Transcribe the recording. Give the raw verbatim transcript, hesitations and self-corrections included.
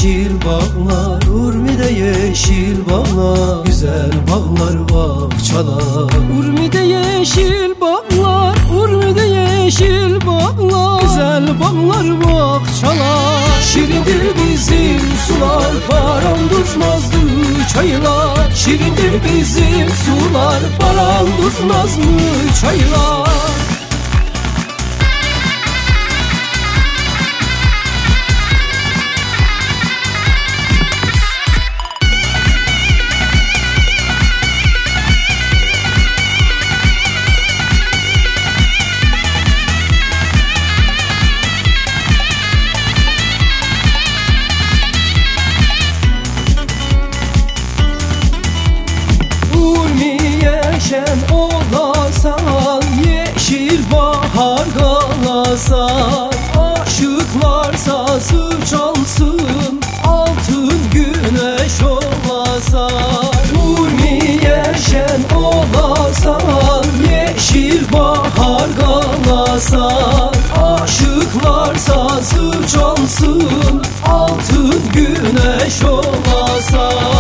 yeşil bağlar, Urmi'de yeşil bağlar, güzel bağlar bahçalar. Urmi'de yeşil bağlar, Urmi'de yeşil bağlar, güzel bağlar bahçalar. Şirindir bizim sular, baran tuzmazdı çaylar. Şirindir bizim sular, baran tuzmaz mı çaylar. Şen olasan, yeşil bahar galasan, aşıklar sazı çalsın, altın güneş olasan. Urmiye şen olasan, yeşil bahar galasan, aşıklar sazı çalsın, altın güneş olasan.